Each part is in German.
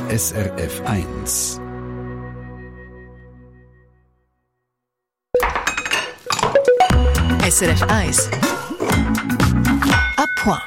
SRF 1. SRF 1. À point.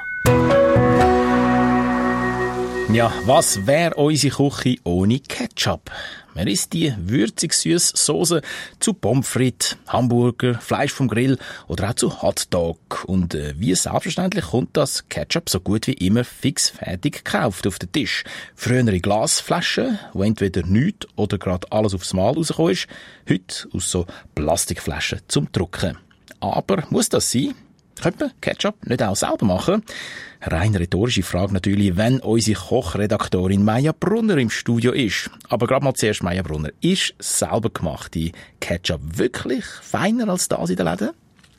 Ja, was wäre unsere Küche ohne Ketchup? Man isst die würzig-süße Soße zu Pommes frites, Hamburger, Fleisch vom Grill oder auch zu Hotdog. Und wie selbstverständlich kommt das Ketchup so gut wie immer fix fertig gekauft auf den Tisch. Früher in Glasflaschen, wo entweder nichts oder gerade alles aufs Mal rausgekommen ist. Heute aus so Plastikflaschen zum Drucken. Aber muss das sein? Könnte man Ketchup nicht auch selber machen? Rein rhetorische Frage natürlich, wenn unsere Kochredaktorin Maja Brunner im Studio ist. Aber gerade mal zuerst, Maja Brunner, ist selber gemachte Ketchup wirklich feiner als das in den Läden?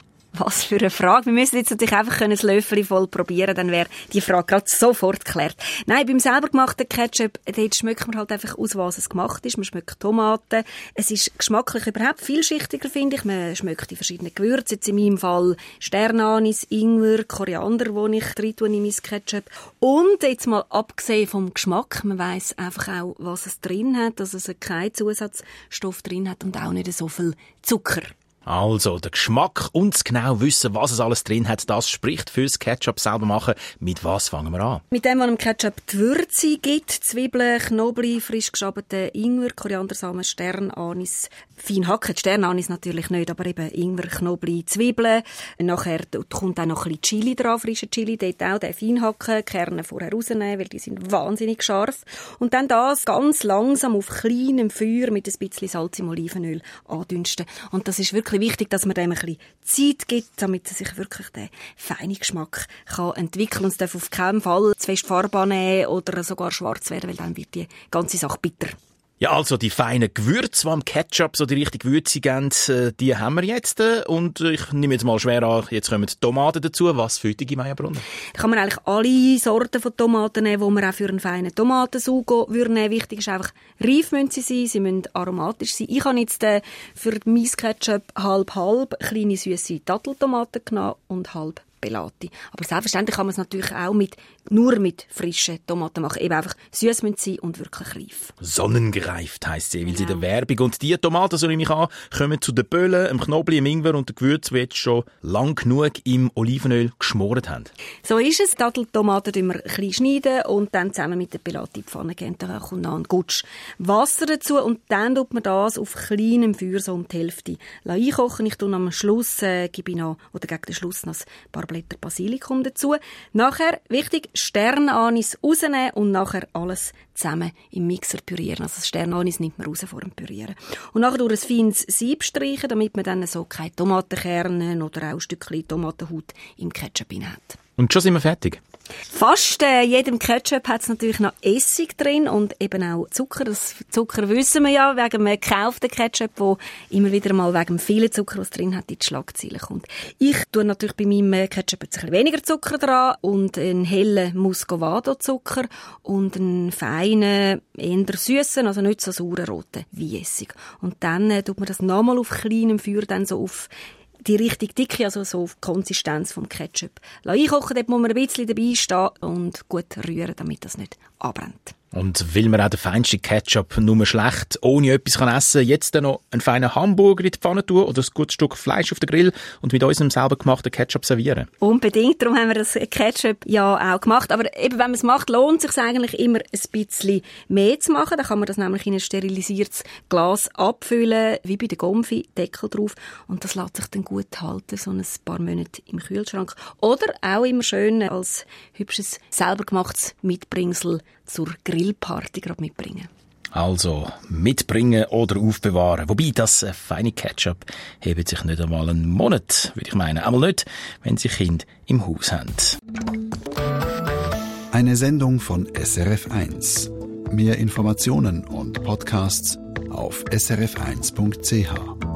Was für eine Frage. Wir müssen jetzt natürlich einfach ein Löffel voll probieren, dann wäre die Frage gerade sofort geklärt. Nein, beim selber gemachten Ketchup, dort schmeckt man halt einfach aus, was es gemacht ist. Man schmeckt Tomaten. Es ist geschmacklich überhaupt vielschichtiger, finde ich. Man schmeckt die verschiedenen Gewürze. Jetzt in meinem Fall Sternanis, Ingwer, Koriander, wo ich rein tue in mein Ketchup. Und jetzt mal abgesehen vom Geschmack, man weiss einfach auch, was es drin hat, dass es keinen Zusatzstoff drin hat und auch nicht so viel Zucker. Also, der Geschmack und das genau wissen, was es alles drin hat, das spricht fürs Ketchup selber machen. Mit was fangen wir an? Mit dem, was dem Ketchup die Würze gibt. Zwiebeln, Knoblauch, frisch geschabeten Ingwer, Koriandersamen, Sternanis, fein hacken. Sternanis natürlich nicht, aber eben Ingwer, Knoblauch, Zwiebeln. Nachher kommt auch noch ein bisschen Chili dran, frischer Chili. Dort auch den fein hacken, Kerne vorher rausnehmen, weil die sind wahnsinnig scharf. Und dann das ganz langsam auf kleinem Feuer mit ein bisschen Salz im Olivenöl andünsten. Und das ist wirklich wichtig, dass man dem ein bisschen Zeit gibt, damit sich wirklich der feine Geschmack kann entwickeln. Und es darf auf keinen Fall zu fest Farbe annehmen oder sogar schwarz werden, weil dann wird die ganze Sache bitter. Ja, also die feinen Gewürze, die am Ketchup so die richtige Würze geben, die haben wir jetzt. Und ich nehme jetzt mal schwer an, jetzt kommen die Tomaten dazu. Was für heutige Maja Brunner? Da kann man eigentlich alle Sorten von Tomaten nehmen, die man auch für einen feinen Tomatensauce nehmen würde. Wichtig ist einfach, reif müssen sie sein, sie müssen aromatisch sein. Ich habe jetzt für mein Ketchup halb kleine süße Datteltomaten genommen und halb Pelati. Aber selbstverständlich kann man es natürlich auch nur mit frischen Tomaten machen. Eben einfach süß müssen sie sein und wirklich reif. Sonnengereift heisst sie, weil sie in der Werbung. Und die Tomaten, so nehme ich an, kommen zu den Böllen, dem Knoblauch, dem Ingwer und den Gewürzen, die jetzt schon lang genug im Olivenöl geschmoren haben. So ist es. Datteltomaten schneiden wir klein schneiden und dann zusammen mit der Pelati in die Pfanne geben. Dann kommt noch ein Gutsch Wasser dazu und dann tut man das auf kleinem Feuer so um die Hälfte einkochen. Ich tue am Schluss, gebe ich noch, oder gegen den Schluss noch ein paar Blätter Basilikum dazu. Nachher, wichtig, Sternanis rausnehmen und nachher alles zusammen im Mixer pürieren. Also das Sternanis nimmt man raus vor dem Pürieren. Und nachher durch ein feines Sieb streichen, damit man dann so keine Tomatenkerne oder auch ein Stückchen Tomatenhaut im Ketchup hat. Und schon sind wir fertig. Fast jedem Ketchup hat es natürlich noch Essig drin und eben auch Zucker. Das Zucker wissen wir ja, wegen einem gekauften Ketchup, wo immer wieder mal wegen vielen Zucker, was drin hat, in die Schlagzeilen kommt. Ich tue natürlich bei meinem Ketchup jetzt ein bisschen weniger Zucker dran und einen hellen Muscovado-Zucker und einen feinen, eher süßen, also nicht so sauren roten Weiessig. Und dann tut man das nochmal auf kleinem Feuer dann so auf die richtig dicke, also so auf die Konsistenz vom Ketchup einkochen. Dort muss man ein bisschen dabei stehen und gut rühren, damit das nicht anbrennt. Und weil man auch den feinsten Ketchup nur schlecht ohne etwas essen kann, jetzt dann noch einen feinen Hamburger in die Pfanne tun oder ein gutes Stück Fleisch auf den Grill und mit unserem selber gemachten Ketchup servieren. Unbedingt, darum haben wir das Ketchup ja auch gemacht. Aber eben, wenn man es macht, lohnt es sich eigentlich immer ein bisschen mehr zu machen. Dann kann man das nämlich in ein sterilisiertes Glas abfüllen, wie bei der Gomfi, Deckel drauf. Und das lässt sich dann gut halten, so ein paar Monate im Kühlschrank. Oder auch immer schön als hübsches, selber gemachtes Mitbringsel zur Grillparty gerade mitbringen. Also mitbringen oder aufbewahren. Wobei, das feine Ketchup hebt sich nicht einmal einen Monat, würde ich meinen. Einmal nicht, wenn Sie Kinder im Haus haben. Eine Sendung von SRF 1. Mehr Informationen und Podcasts auf srf1.ch.